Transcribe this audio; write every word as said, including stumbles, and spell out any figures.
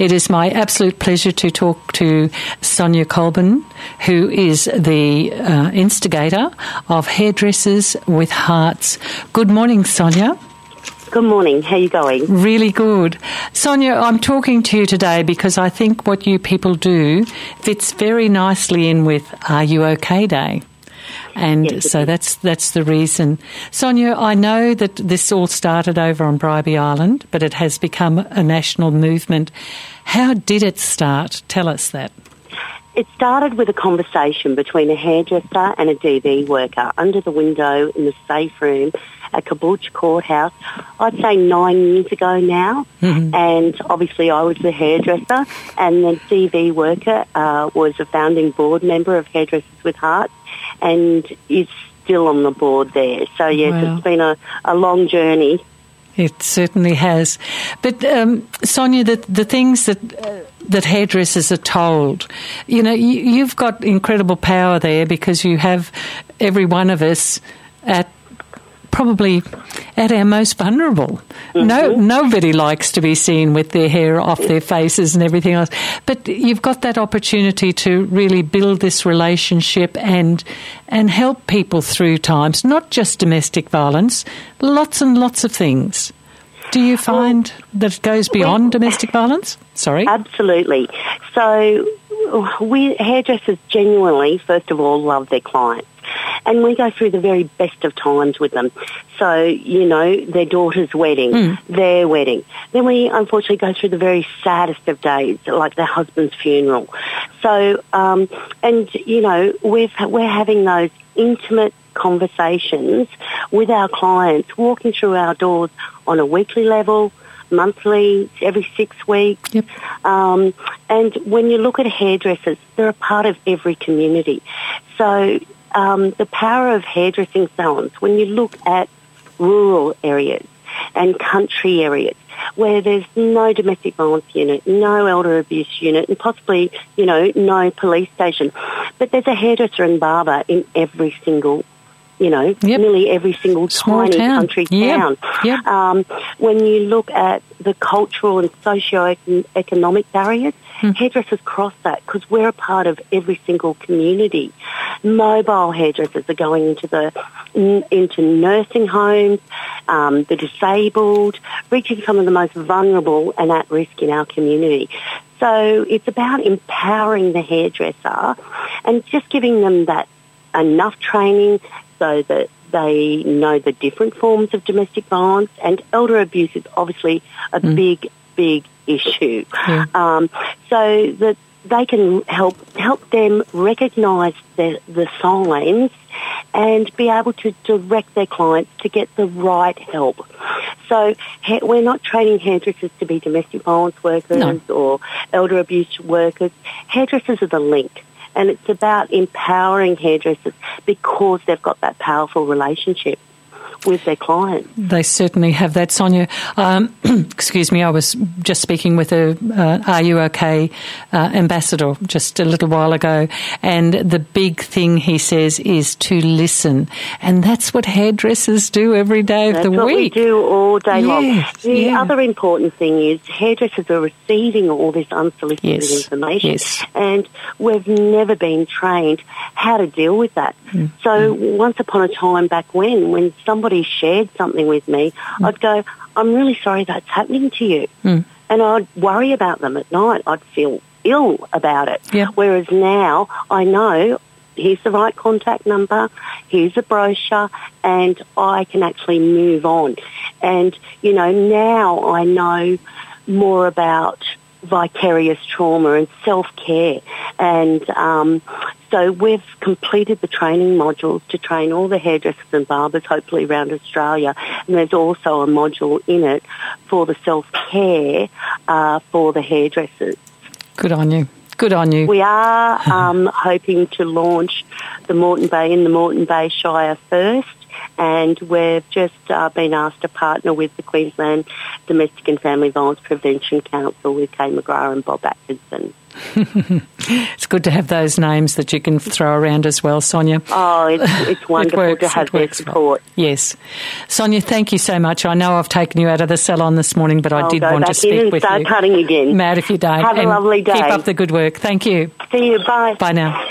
It is my absolute pleasure to talk to Sonia Colburn, who is the uh, instigator of Hairdressers with Hearts. Good morning, Sonia. Good morning. How are you going? Really good. Sonia, I'm talking to you today because I think what you people do fits very nicely in with Are You OK Day. And yes, so that's that's the reason. Sonia, I know that this all started over on Bribie Island, but it has become a national movement. How did it start? Tell us that. It started with a conversation between a hairdresser and a D V worker under the window in the safe room at Caboolture Courthouse, I'd say nine years ago now. Mm-hmm. And obviously I was the hairdresser, and the D V worker uh, was a founding board member of Hairdressers with Hearts and is still on the board there. So, yes, wow. It's been a, a long journey. It certainly has. But, um, Sonia, the, the things that uh, that hairdressers are told, you know, you, you've got incredible power there because you have every one of us at probably at our most vulnerable. Mm-hmm. No, nobody likes to be seen with their hair off their faces and everything else. But you've got that opportunity to really build this relationship and and help people through times, not just domestic violence, lots and lots of things. Do you find well, that it goes beyond we, domestic violence? Sorry. Absolutely. So we hairdressers genuinely, first of all, love their clients. And we go through the very best of times with them. So, you know, their daughter's wedding, mm. their wedding. Then we unfortunately go through the very saddest of days, like their husband's funeral. So, um, and, you know, we've, we're having those intimate conversations with our clients, walking through our doors on a weekly level, monthly, every six weeks. Yep. Um, and when you look at hairdressers, they're a part of every community. So um, the power of hairdressing salons, when you look at rural areas and country areas where there's no domestic violence unit, no elder abuse unit, and possibly, you know, no police station, but there's a hairdresser and barber in every single you know, yep. nearly every single Small tiny town. country yep. town. Yep. Um, when you look at the cultural and socio-economic barriers, mm. hairdressers cross that because we're a part of every single community. Mobile hairdressers are going into the into nursing homes, um, the disabled, reaching some of the most vulnerable and at risk in our community. So it's about empowering the hairdresser and just giving them that enough training so that they know the different forms of domestic violence, and elder abuse is obviously a mm. big, big issue. Yeah. Um, so that they can help help them recognise the, the signs and be able to direct their clients to get the right help. So ha- we're not training hairdressers to be domestic violence workers no. or elder abuse workers. Hairdressers are the link. And it's about empowering hairdressers because they've got that powerful relationship with their clients. They certainly have that, Sonia. Um, excuse me, I was just speaking with a uh, Are You OK uh, ambassador just a little while ago, and the big thing he says is to listen, and that's what hairdressers do every day of that's the what week. We do all day yes, long. The yeah. other important thing is hairdressers are receiving all this unsolicited yes, information, yes. and we've never been trained how to deal with that. Mm. So mm. once upon a time back when, when somebody shared something with me, mm. I'd go, I'm really sorry that's happening to you. Mm. And I'd worry about them at night. I'd feel ill about it. Yeah. Whereas now I know here's the right contact number, here's a brochure, and I can actually move on. And, you know, now I know more about vicarious trauma and self-care. And um, so we've completed the training modules to train all the hairdressers and barbers, hopefully around Australia. And there's also a module in it for the self-care uh, for the hairdressers. Good on you. Good on you. We are um, hoping to launch the Moreton Bay in the Moreton Bay Shire first, and we've just uh, been asked to partner with the Queensland Domestic and Family Violence Prevention Council with Kay McGrath and Bob Atkinson. It's good to have those names that you can throw around as well, Sonia. Oh, it's, it's wonderful it works, to have their support. Well. Yes. Sonia, thank you so much. I know I've taken you out of the salon this morning, but I I'll did go want back to speak in and with start you. Cutting again. Mad if you don't. Have a and lovely day. Keep up the good work. Thank you. See you. Bye. Bye now.